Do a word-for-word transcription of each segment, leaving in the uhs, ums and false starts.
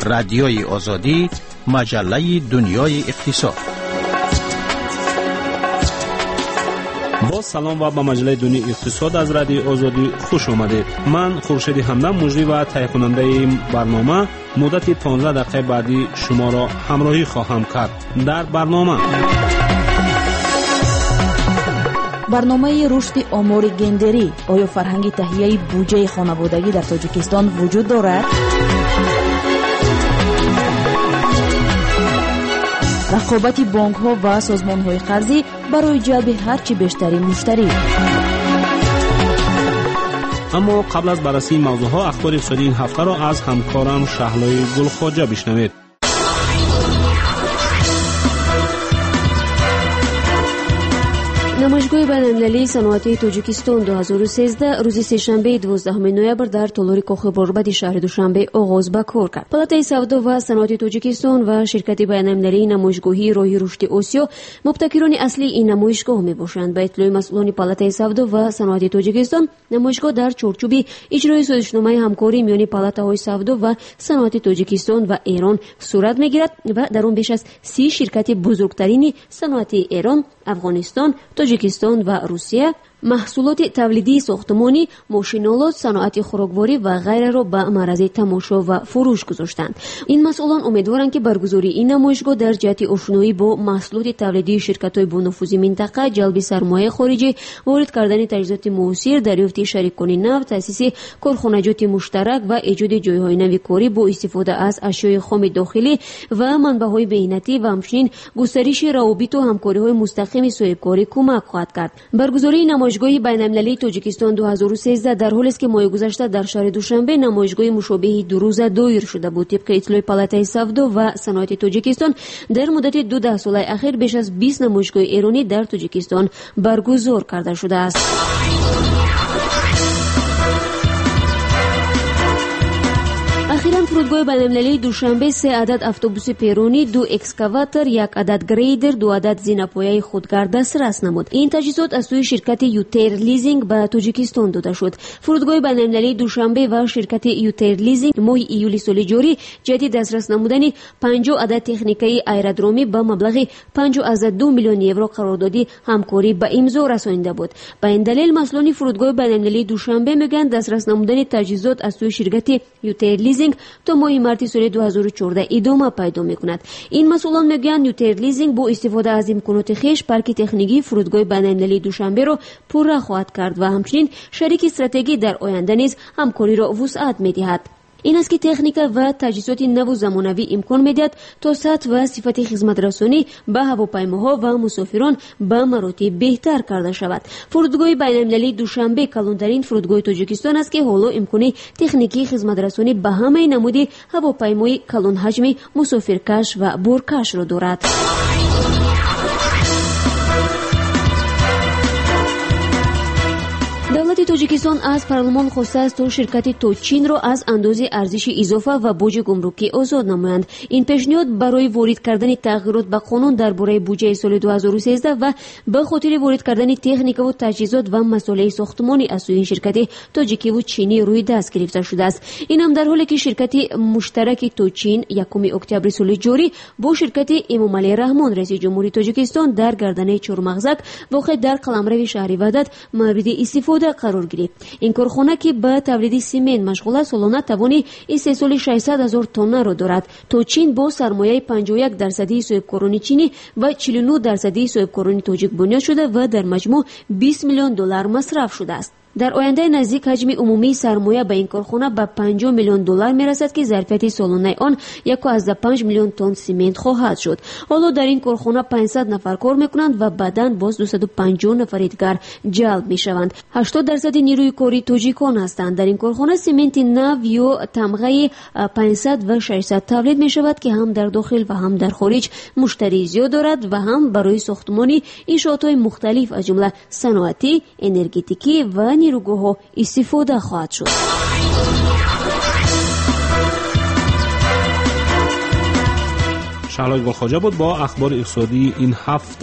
رادیوی آزادی، مجله دنیای اقتصاد. با سلام و به مجله دنیای اقتصاد از رادیو آزادی خوش آمدید. من خورشید همدم مجری و تهیه کننده برنامه مدت پانزده دقیقه بعدی شما را همراهی خواهم کرد. در برنامه برنامه رشد آمار گندری، آیا فرهنگ تهیه بودجه خانوادگی در تاجیکستان وجود دارد؟ رقابت بانک ها و سازمان های قرضی برای جلب هرچی بیشتری مشتری. اما قبل از بررسی موضوع ها، اخبار اقتصادی این هفته را از همکارم شهلای گلخواجه بشنوید. نمایشگاه بین‌المللی صنعتی تاجیکستان دو هزار و سیزده روز سه‌شنبه دوازدهم نوامبر در تالار کاخ باربد شهر دوشنبه آغاز به کار کرد. پالاتای سودا و صنعت تاجیکستان و شرکت بین‌المللی نمایشگاهی راه رشد آسیا مبتکران اصلی این نمایشگاه میباشند. به اطلاع مسئولان پالاتای سودا و صنعت تاجیکستان، نمایشگاه در چارچوب اجرای سازشنامه همکاری میان پالاتاهای سودا و صنعت تاجیکستان و ایران صورت میگیرد و در آن بیش از سی شرکت بزرگترین صنعتی ایران، افغانستان، تاجیکستان و روسیه محصولات تولیدی ساختمانی، ماشین‌آلات، صنعت خوراکواری و غیره را به معرض تماشا و فروش گذاشتند. این مسئولان امیدوارند که برگزاری این نمایشگاه در جهت آشنایی با محصولات تولیدی شرکت‌های با نفوذ منطقه، جلب سرمایه خارجی، وارد کردن تجهیزات موثر، دریافت شریکان نو، تأسیس کارخانجات مشترک و ایجاد جای‌های نوی کاری با استفاده از اشیاء خام داخلی و منبع‌های بین‌المللی و همچنین گسترش روابط و همکاری‌های مستقیم صاحبکاری کمک خواهد کرد. برگزاری نمایشگاه نمایشگاه بین‌المللی تاجیکستان دو هزار و سیزده در حالی است که ماه گذشته در شهر دوشنبه نمایشگاه مشابه دو روزه دایر شده بود. طبق اطلاع پالاتای سودا و صنعت تاجیکستان، در مدت دو ده ساله اخیر بیش از بیست نمایشگاه ایرانی در تاجیکستان برگزار کرده شده است. اخیراً فرودگاه بین‌المللی دوشنبه سه عدد اتوبوس پیرانی، دو اکسکاواتور، یک عدد گریدر، دو عدد زینه‌پایه خودکار دسترس نمود. این تجهیزات از سوی شرکت یوتیر لیزینگ به تاجیکستان داده شد. فرودگاه بین‌المللی دوشنبه و شرکت یوتیر لیزینگ ماه ایولی سال جاری جهت دسترس نمودن پنجاه عدد تکنیکی ایرودرومی با مبلغ پنجاه از دو میلیون یورو قراردادی همکاری به امضا رسانیده بود. به این دلیل مسئولان فرودگاه بین‌المللی دوشنبه میگن دسترس نمودن تجهیزات از سوی شرکت یوتیر لیزینگ تا ماه مارس سال دو هزار و چهارده ادامه پیدا میکند. این مسئولان میگن یوتیر لیزینگ با استفاده از امکانات خویش پارک تکنیکی فرودگاه بین‌المللی دوشنبه را پرراه خواهد کرد و همچنین شریک استراتژیکی در آینده نیز همکاری را وسعت میدهد. این است که تکنیک و تجهیزات نو و زمانوی امکان میدهد تا سطح و صفت خدمت رسانی به هواپیماها و مسافران به مراتب بهتر کرده شود. فرودگاه بین‌المللی دوشنبه کلانترین فرودگاه تاجیکستان است که حالا امکان تکنیکی خدمت رسانی به همه نمود هواپیمای کلان حجم مسافرکش و بارکش را دارد. دولت تاجیکستان از پارلمان خواسته است تا شرکت توچین را از اندازه ارزش اضافه و بوج گمرکی آزاد نمایند. این پیشنهاد برای وارد کردن تغییرات به قانون درباره بودجه سال دو هزار و سیزده و به خاطر وارد کردن تکنیک و تجهیزات و مسائل ساختمانی از سوی شرکت تاجیکی و چینی روی دست گرفته شده است. این هم در حالی که شرکت مشترک توچین یکم اکتبر سال جاری با شرکت امامعلی رحمان رئیس جمهوری تاجیکستان در گردنه چهارمغزک واقع در قلمرو شهر وحدت مورد استفاده قرار گرفت. این کارخانه که به تولید سیمنت مشغول است، سالانه توانی استحصال ششصد هزار تن را دارد. توچین با سرمایه پنجاه و یک درصدی صاحبکاران چینی و چهل و نه درصدی صاحبکاران تاجیک بنیاد شده و در مجموع بیست میلیون دلار مصرف شده است. در آینده نزدیک حجم عمومی سرمایه به این کارخانه به پنجاه میلیون دلار میرسد که ظرفیت سالانه آن یک و از پنج میلیون تن سیمنت خواهد شد. حالا در این کارخانه پانصد نفر کار میکنند و بعداً باز دویست و پنجاه نفر دیگر جلب میشوند. هشتاد درصد نیروی کاری تاجیکان هستند. در این کارخانه سیمنت نو یا تمغه پانصد و ششصد تولید میشود که هم در داخل و هم در خارج مشتری زیاد دارد و هم برای ساختمانی انشاءات‌های مختلف از جمله صنعتی، انرژتیکی و نیروگاه استفاده خواهد شد. شهلای گلخواجه بود با اخبار اقتصادی این هفته.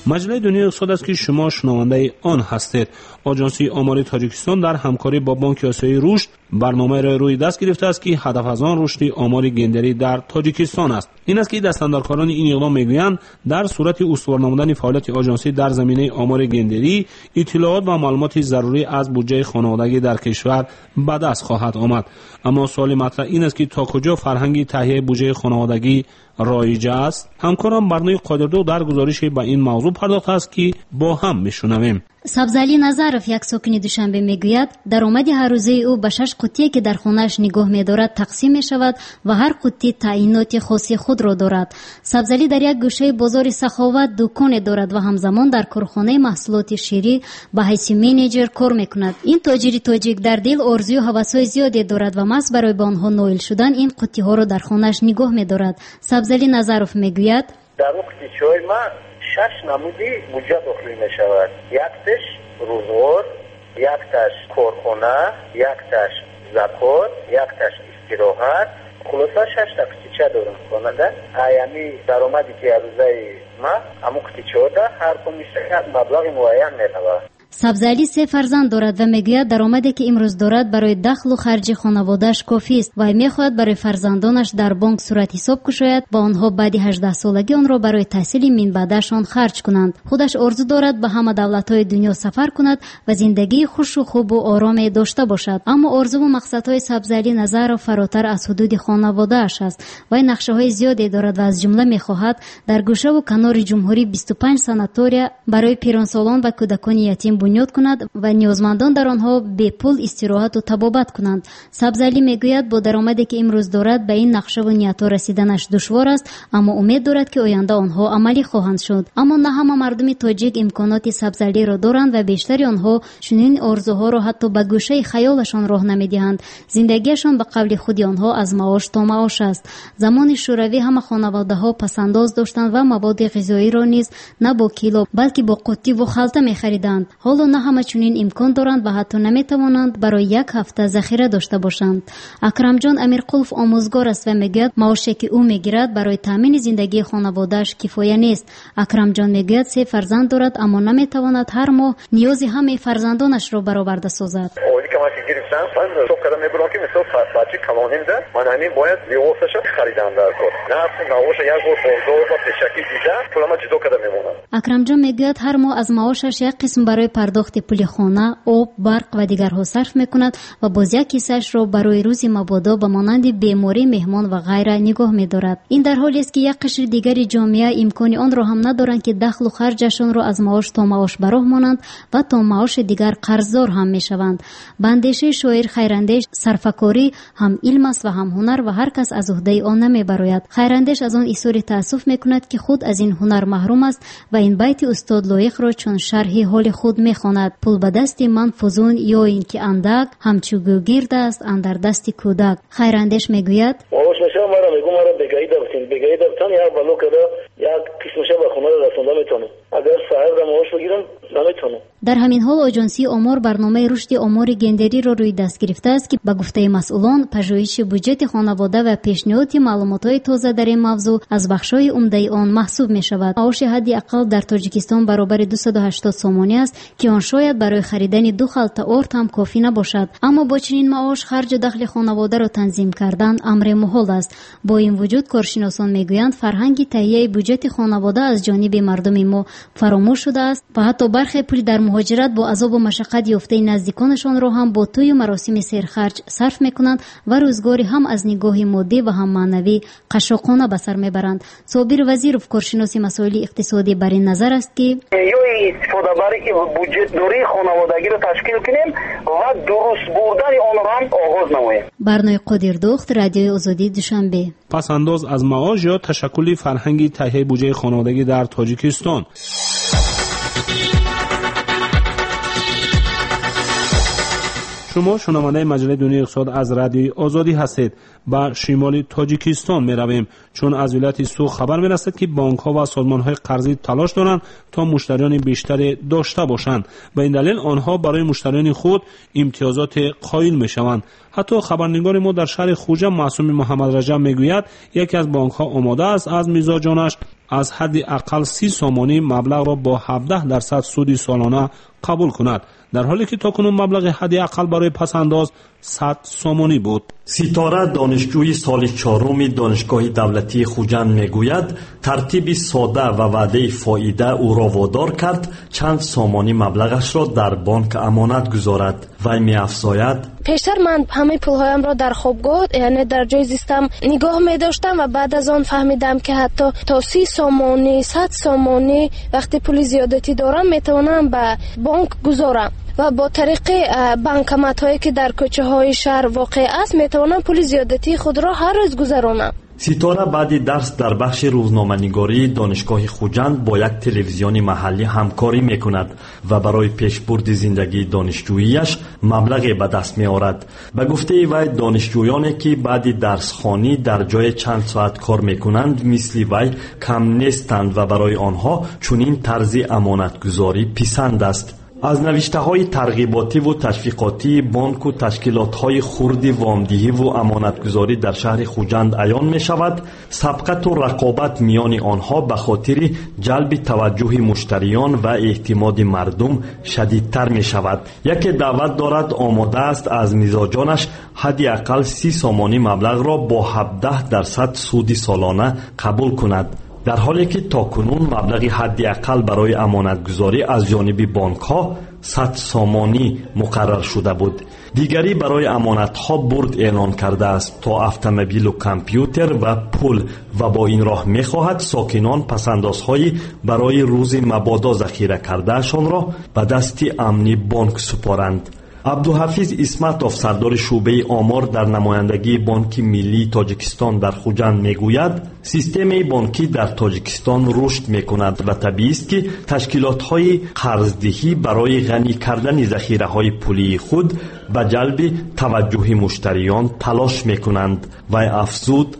مجله دنیای اقتصاد است که شما شنونده آن هستید. آژانسی آماری تاجیکستان در همکاری با بانک آسیایی رشد برنامه را روی دست گرفته است که هدف از آن رشد آماری گندری در تاجیکستان است. این است که دستاندرکاران این اقدام میگویند در صورت استوار نمودن فعالیت آژانسی در زمینه آمار گندری، اطلاعات و معلومات ضروری از بودجه خانوادگی در کشور به دست خواهد آمد. اما سوال مطرح این است که تا کجا فرهنگ تهیه بودجه خانوادگی رایج است؟ همکارم برنامه قادردو در گزارش به این موضوع پرداخته است که با هم میشنویم. سبزعلی نظرов یک ساکن دوشنبه میگوید درآمد هر روزه او به شش قوطی که در خانه‌اش نگاه می‌دارد تقسیم می‌شود و هر قوطی تعیینات خاصی خود را دارد. سبزعلی در یک گوشه بازار سخاوت دکان دارد و همزمان در کارخانه محصولات شیری به حیث منیجر کار می‌کند. این تاجر تاجیک در دل آرزوی و هوس‌های زیادی دارد و محض برای به آنها نائل شدن این قوطی‌ها را در خانه‌اش نگاه می‌دارد. سبزعلی نظرов میگوید در وقتی چای ما شش نمودی بودجه داخل می شود. یکتش روزگار، یکتش کارخانه، یکتش زکات، یکتش استراحت. خلاصه شش تا قطیچه دارم خانه. ایامی درآمدی که روزای ما همون قطیچه ده هر کمیشه مبلغ معین می‌رود. سبزعلی سه فرزند دارد و میگوید درآمدی که امروز دارد برای دخل و خرج خانواده‌اش کافی است و میخواهد برای فرزندانش در بانک صورت حساب کشاید و آنها بعد هجده سالگی آن را برای تحصیل من بعدشان خرج کنند. خودش آرزو دارد به همه دولت‌های دنیا سفر کند و زندگی خوش و خوب و آرام داشته باشد. اما آرزو و مقصدهای سبزعلی نظر فراتر از حدود خانواده‌اش است و نقشه‌های زیادی دارد و از جمله میخواهد در گوشه و کنار جمهوری بیست و پنج ساناتوریا برای پیرانسالان و کودکان یتیم بنیاد کند و نیازمندان در آنها به پول استراحت و طبابت کنند. سبزعلی میگوید با درآمدی که امروز دارد به این نقشه و نیت‌ها رسیدنش دشوار است، اما امید دارد که آینده آنها عملی خواهند شد. اما نه همه مردم تاجیک امکانات سبزعلی را دارند و بیشتری آنها چنین آرزوها را حتی به گوشه خیالشان راه نمیدهند. زندگیشان به قول خود آنها از معاش تا معاش است. زمان شوروی همه خانواده‌ها پسنداز داشتند و مواد غذایی را نیز نه با کیلو بلکه با قوطی و خلطه می‌خریدند. حالا نه همه چنین امکان دارند و حتی نمی‌توانند برای یک هفته ذخیره داشته باشند. اکرم جان امیرقلف آموزگار است و میگوید معاشی که او میگیرد برای تامین زندگی خانواده‌اش کفایه نیست. اکرم جان میگوید سه فرزند دارد اما نمی‌تواند هر ماه نیاز همه فرزندانش را برآورده سازد. گرفتم من صبح کردم میبرم که مثلا بچه قوانین ده من همین باید لباسش خریدم در کار نه نوش یک بار بازار و تشکی دیده پول ما چیزو کردم میمونم. اکرم جان میگوید هر ماه از معاشش یک قسم برای پرداخت پول خانه، آب، برق و دیگرها صرف میکند و باز یک کیسه‌اش را برای روز مبادا به مانند بیماری، مهمان و غیره نگاه میدارد. این در حالی است که یک قشر دیگری جامعه امکان آن را هم ندارند که دخل و خرجشان را از معاش تا معاش براه مانند و تا معاش دیگر قرضدار هم میشوند. بندش شاعر خیراندیش صرفه‌کاری هم علم است و هم هنر و هر کس از عهده آن نمیبراید. خیراندیش از آن اظهار تأسف میکند که خود از این هنر محروم است و این بیت استاد لایق را چون شرح حال خود میخواند: پول به دست من فزون یا این که اندک همچو گوگرد است اندر دست کودک. خیراندیش میگوید معاش میشه مرا میگم مرا بگید دفتین بگید دفتن یک بلو کده یک قسمش به خونه رسونده میتونم اگر صاحب معاش بگیرم نمیتونم. در همین حال آژانسی آمار برنامه رشد آمار گندری را روی دست گرفته است که به گفته مسئولان پژوهش بودجه خانواده و پیشنهاد معلومات‌های تازه در این موضوع از بخش‌های عمده آن محسوب می‌شود. معاش حد اقل در تاجیکستان برابر دویست و هشتاد سومانی است که آن شاید برای خریدن دو خلطه آرد هم کافی نباشد. اما با چنین معاش خرج و دخل خانواده را تنظیم کردن امر محال است. با این وجود کارشناسان میگویند فرهنگ تهیه بودجه خانواده از جانب مردم ما فراموش شده است و حتی برخی پول در مهاجرت با عذاب و مشقت یافته نزدیکانشان را هم با توی و مراسم سرخرج صرف میکنند و روزگاری هم از نگاه مادی و هم معنوی قشاقانه به سر میبرند. صابر وزیرов کارشناس مسائل اقتصادی بر این نظر است که یا استفاده برای که بودجه داری خانوادگی را تشکیل کنیم و درست بردن آن را هم آغاز نماییم. برنامه قادردوخت، رادیوی آزادی، دوشنبه. پس انداز از معاش یا تشکل فرهنگی تهیه بودجه خانوادگی در تاجیکستان. شما شنونده مجله دنیای اقتصاد از رادیوی آزادی هستید. با شمال تاجیکستان می رویم، چون از ولایت سوخ خبر می رسد که بانک ها و سازمان های قرضی تلاش دارند تا مشتریان بیشتری داشته باشند. به این دلیل آنها برای مشتریان خود امتیازات قائل می شوند. حتی خبرنگار ما در شهر خوجه معصومی محمد رجب می گوید یکی از بانک ها آماده است از میزاجانش از حد اقل سی سامانی مبلغ را با هفده درصد سودی سالانه قبول کند، در حالی که تاکنون مبلغ حد اقل برای پسنداز صد سامانی بود. ستاره دانشجوی سال چهارم دانشگاه دولتی خوجند میگوید ترتیب ساده و وعده فایده او را وادار کرد چند سامانی مبلغش را در بانک امانت گذارد. وی می‌افزاید پیشتر من همه پولهایم را در خوابگاه یعنی در جای زیستم نگاه می داشتم و بعد از آن فهمیدم که حتی تا سی سامانی صد سامانی وقتی پول زیادتی دارم میتوانم به بانک گذارم و با طریق بانکمات هایی که در کوچه های شهر واقع است میتوانم پول زیادتی خود را هر روز گذرانم. ستاره بعد درس در بخش روزنامه‌نگاری دانشگاه خوجند با یک تلویزیون محلی همکاری میکند و برای پیشبرد زندگی دانشجوییش مبلغی به دست میآورد. به گفته وی دانشجویانی که بعد درس خوانی در جای چند ساعت کار میکنند مثل وی کم نیستند و برای آنها چنین طرز امانتگذاری پسند است. از نوشته های ترغیباتی و تشویقاتی بانک و تشکیلات های خرد وامدهی و امانتگذاری در شهر خوجند عیان می شود سبقت و رقابت میان آنها به خاطر جلب توجه مشتریان و اعتماد مردم شدیدتر می شود. یکی دعوت دارد آماده است از میزاجانش حدی اقل سی سامانی مبلغ را با هفده درصد سودی سالانه قبول کند، در حالی که تاکنون مبلغ حدی اقل برای امانتگذاری از جانب بانک ها صد سامانی مقرر شده بود. دیگری برای امانت ها برد اعلان کرده است تا اتومبیل و کامپیوتر و پول و با این راه می خواهد ساکنان پسندازهایی برای روز مبادا ذخیره کردهشان را به دست امنی بانک سپارند. عبدالحفیظ اسمتوف سردار شعبه آمار در نمایندگی بانک ملی تاجیکستان در خوجند میگوید سیستم بانکی در تاجیکستان رشد میکند و طبیعی است که تشکیلات های قرضدهی برای غنی کردن ذخیره های پولی خود به جلب توجه مشتریان تلاش میکنند. و افزود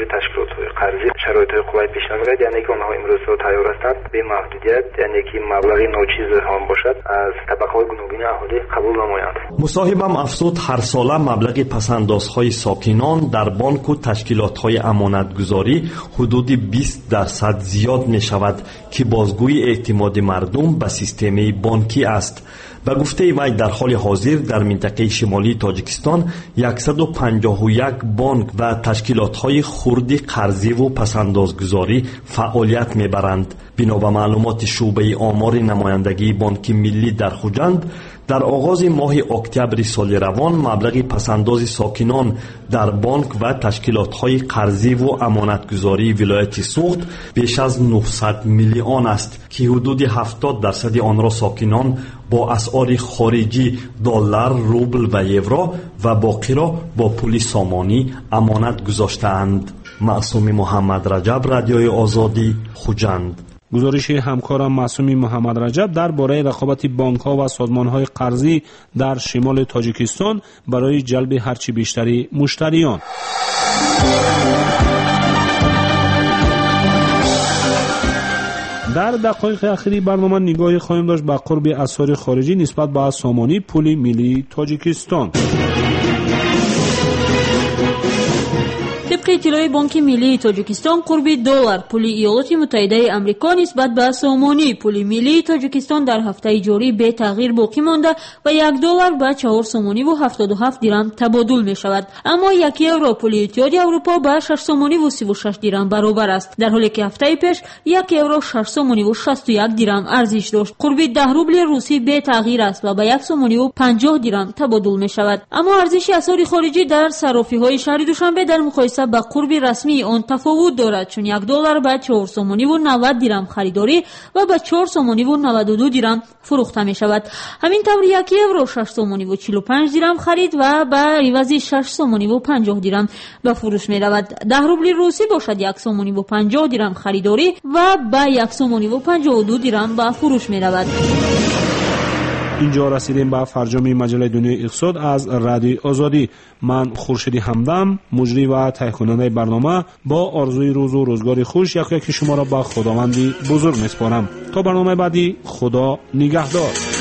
قرضی شرایط خوبی پیش نمیاد، یعنی که آنها امروز تیار هستند به محدودیت، یعنی که مبلغی ناچیز هم باشد از طبقه های گوناگون اهالی قبول نمایند. مصاحبم افزود هر ساله مبلغ پسندازهای ساکنان در بانک و تشکیلات های امانتگذاری حدود بیست درصد زیاد می شود که بازگوی اعتماد مردم به سیستم بانکی است. به گفته وی در حال حاضر در منطقه شمالی تاجیکستان صد و پنجاه و یک بانک و تشکیلات‌های خرد قرضی و پسندازگذاری فعالیت می‌برند. بنا به معلومات شعبه آمار نمایندگی بانک ملی در خوجند در آغاز ماه اکتبر سال روان مبلغ پسنداز ساکنان در بانک و تشکیلات‌های قرضی و امانتگذاری ولایت سوخت بیش از نهصد میلیون است که حدود هفتاد درصد آن را ساکنان با اسعار خارجی دلار، روبل و یورو و باقی را با پول سامانی امانت گذاشتند. معصومی محمد رجب، رادیوی آزادی، خوجند. گزارش همکارم معصومی محمد رجب درباره رقابت بانک‌ها و سازمان‌های قرضی در شمال تاجیکستان برای جلب هرچی بیشتری مشتریان. در دقایق اخیری برنامه نگاهی خواهیم داشت به قرب اسعار خارجی نسبت به سامانی پول ملی تاجیکستان. طبق اطلاع بانک ملی تاجیکستان قرب دلار پول ایالات متحده آمریکا نسبت به سامانی پول ملی تاجیکستان در هفته جاری به تغییر باقی مانده و یک دلار به چهار سامانی و هفتاد و هفت درم تبادل می شود، اما یک یورو پول اتحادیه اروپا به شش سامانی و سی و شش درم برابر است، در حالی که هفته پیش یک یورو شش سامانی و شصت و یک درم ارزش داشت. قرب ده روبل روسی به تغییر است و به یک سامانی و پنجاه درم تبادل می شود، اما ارزش اسعار خارجی در صرافی‌های شهر دوشنبه در مقایسه با قرب رسمی آن تفاوت دارد، چون یک دلار به چهار سامانی و نود درم خریداری و به چهار سامانی و نود و دو درم فروخته می شود. همین طور یک یورو شش سامانی و چهل و پنج درم خرید و به عوض شش سامانی و پنجاه درم به فروش می رود. ده روبل روسی باشد یک سامانی و پنجاه درم خریداری و به یک سامانی و پنجاه و دو درم به فروش می رود. اینجا رسیدیم به فرجام مجله دنیای اقتصاد از رادیو آزادی. من خورشید همدم، مجری و تهیه کننده برنامه، با آرزوی روز و روزگار خوش یک یکی شما را به خداوند بزرگ میسپارم. تا برنامه بعدی، خدا نگهدار.